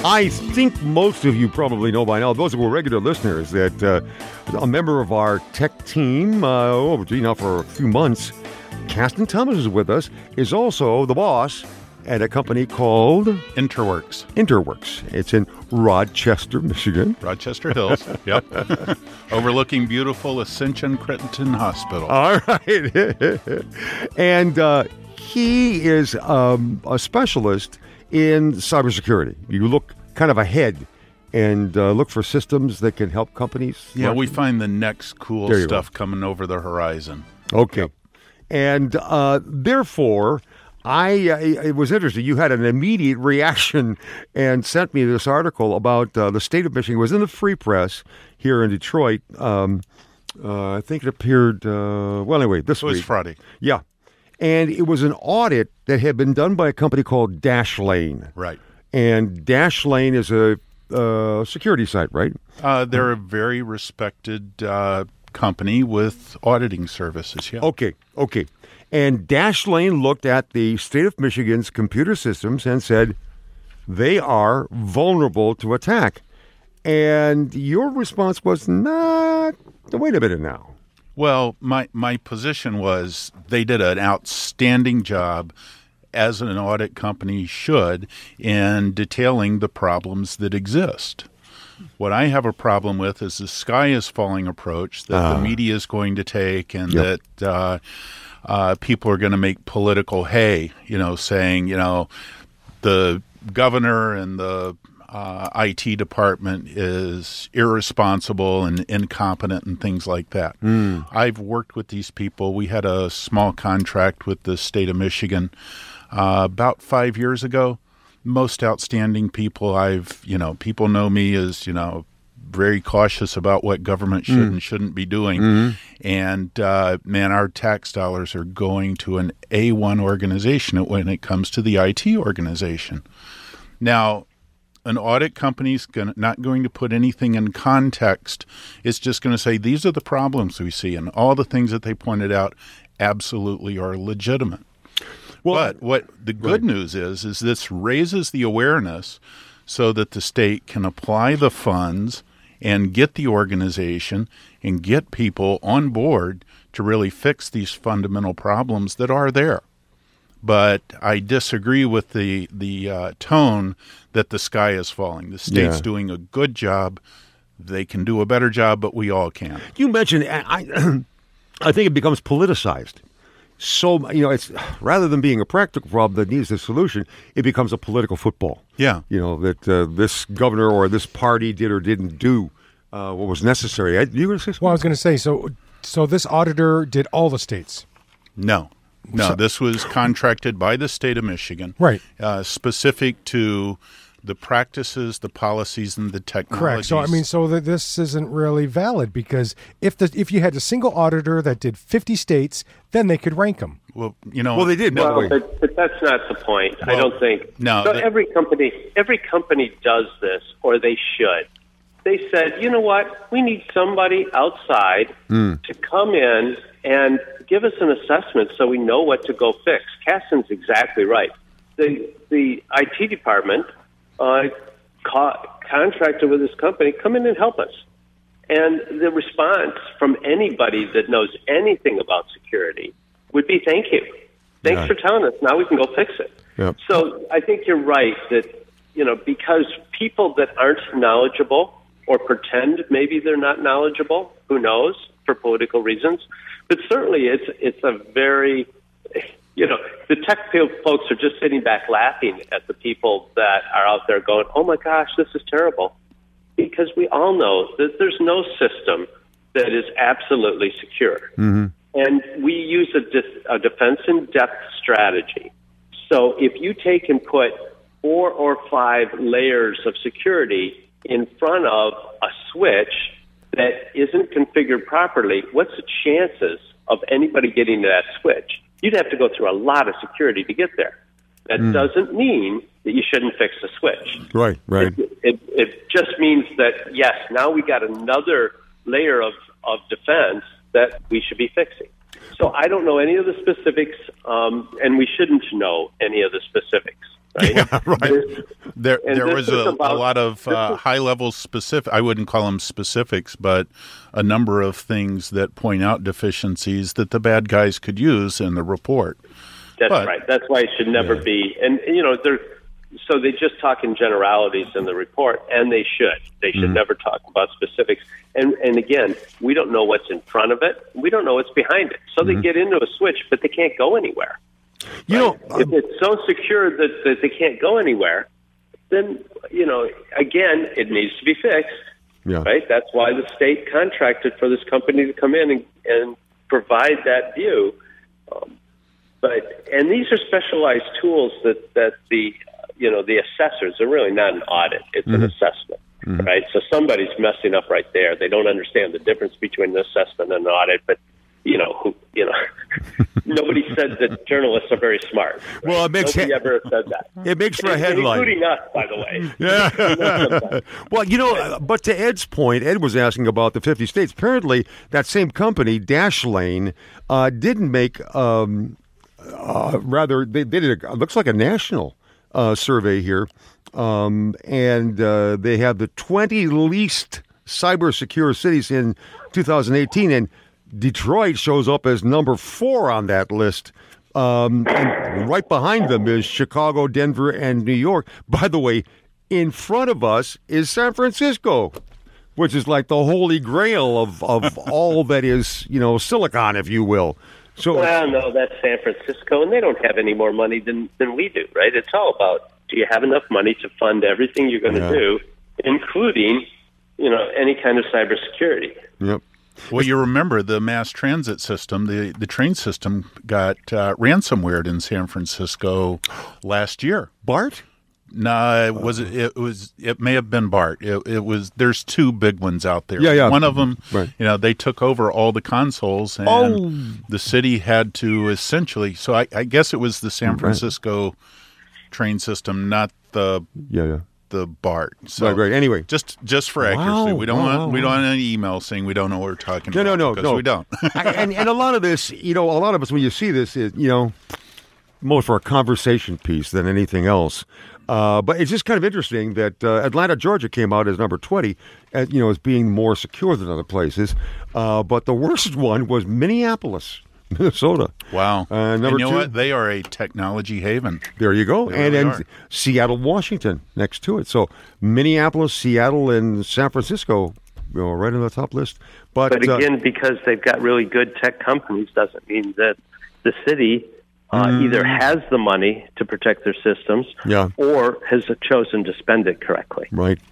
I think most of you probably know by now, those who are regular listeners, that a member of our tech team, now for a few months, Caston Thomas is with us, is also the boss at a company called Interworks. It's in Rochester, Michigan. Rochester Hills, yep. Overlooking beautiful Ascension Creighton Hospital. All right. And he is a specialist in cybersecurity. You look kind of ahead and look for systems that can help companies. Yeah, we find the next cool stuff coming over the horizon. Okay. Yep. And therefore, it was interesting. You had an immediate reaction and sent me this article about the state of Michigan. It was in the Free Press here in Detroit. I think it appeared, this week. It was Friday. Yeah. And it was an audit that had been done by a company called Dashlane. Right. And Dashlane is a security site, right? They're a very respected company with auditing services, yeah. Okay. And Dashlane looked at the state of Michigan's computer systems and said they are vulnerable to attack. And your response was, wait a minute now. Well, my position was they did an outstanding job, as an audit company should, in detailing the problems that exist. What I have a problem with is the sky is falling approach that the media is going to take, and that people are going to make political hay, saying, the governor and the IT department is irresponsible and incompetent and things like that. I've worked with these people. We had a small contract with the state of Michigan about 5 years ago. Most outstanding people people know me as, very cautious about what government should and shouldn't be doing. Mm-hmm. And, our tax dollars are going to an A1 organization when it comes to the IT organization. Now, an audit company's not going to put anything in context. It's just going to say, these are the problems we see, and all the things that they pointed out absolutely are legitimate. Well, but what the good news is this raises the awareness so that the state can apply the funds and get the organization and get people on board to really fix these fundamental problems that are there. But I disagree with the tone that the sky is falling. The state's doing a good job. They can do a better job, but we all can. You mentioned, I think it becomes politicized. So, it's rather than being a practical problem that needs a solution, it becomes a political football. Yeah. That this governor or this party did or didn't do what was necessary. You were going to say something? Well, I was going to say, so this auditor did all the states? No, this was contracted by the state of Michigan. Right. Specific to the practices, the policies, and the technologies. Correct. So that this isn't really valid, because if you had a single auditor that did 50 states, then they could rank them. Well, they did. Well, but that's not the point. Well, I don't think. No. So every company does this, or they should. They said, you know what? We need somebody outside to come in and give us an assessment so we know what to go fix. Caston's exactly right. The IT department contracted with this company, come in and help us. And the response from anybody that knows anything about security would be, thank you. Thanks for telling us. Now we can go fix it. Yep. So I think you're right that, because people that aren't knowledgeable or pretend maybe they're not knowledgeable, who knows, for political reasons. But certainly it's a very... the tech field folks are just sitting back laughing at the people that are out there going, oh, my gosh, this is terrible. Because we all know that there's no system that is absolutely secure. Mm-hmm. And we use a defense in depth strategy. So if you take and put 4 or 5 layers of security in front of a switch that isn't configured properly, what's the chances of anybody getting to that switch? You'd have to go through a lot of security to get there. That doesn't mean that you shouldn't fix the switch. Right. It just means that, yes, now we got another layer of defense that we should be fixing. So I don't know any of the specifics, and we shouldn't know any of the specifics. Right? Yeah, right. There And this was is a about- lot of high-level specific, I wouldn't call them specifics, but a number of things that point out deficiencies that the bad guys could use in the report. That's But- right. That's why it should never be. And so they just talk in generalities in the report, and they should. They should never talk about specifics. And again, we don't know what's in front of it. We don't know what's behind it. So they get into a switch, but they can't go anywhere. You know, If it's so secure that they can't go anywhere, then, again, it needs to be fixed. yeah. Right? That's why the state contracted for this company to come in and provide that view. And these are specialized tools that the assessors are really not an audit; it's an assessment, right? So somebody's messing up right there. They don't understand the difference between an assessment and an audit, but nobody said that journalists are very smart. Right? Well, it makes nobody ever said that. It makes for a headline. Including us, by the way. Yeah. Well, but to Ed's point, Ed was asking about the 50 states. Apparently, that same company, Dashlane, didn't make, rather, they did it looks like a national survey here. And they have the 20 least cyber secure cities in 2018. And Detroit shows up as number 4 on that list. And right behind them is Chicago, Denver, and New York. By the way, in front of us is San Francisco, which is like the holy grail of all that is, silicon, if you will. So, Well, no, that's San Francisco, and they don't have any more money than we do, right? It's all about, do you have enough money to fund everything you're going to do, including, any kind of cybersecurity? yep. Well, you remember the mass transit system, the train system got ransomwared in San Francisco last year. Bart? No, it may have been BART. It was. There's 2 big ones out there. Yeah. One of them, Right. they took over all the consoles, and the city had to essentially. So I guess it was the San Francisco train system, not the Yeah. the BART. So Right. Anyway. just for accuracy, Wow, we don't wow, want any email saying we don't know what we're talking No, about. no, because we don't. and a lot of this, a lot of us, when you see this, is, more for a conversation piece than anything else. But it's just kind of interesting that Atlanta, Georgia came out as number 20, as being more secure than other places. But the worst one was Minneapolis, Minnesota. Wow. Number and you know 2. what? They are a technology haven. There you go. They And really then are. Seattle, Washington next to it. So Minneapolis, Seattle, and San Francisco, right on the top list. But again, because they've got really good tech companies doesn't mean that the city either has the money to protect their systems Yeah. or has chosen to spend it correctly. right.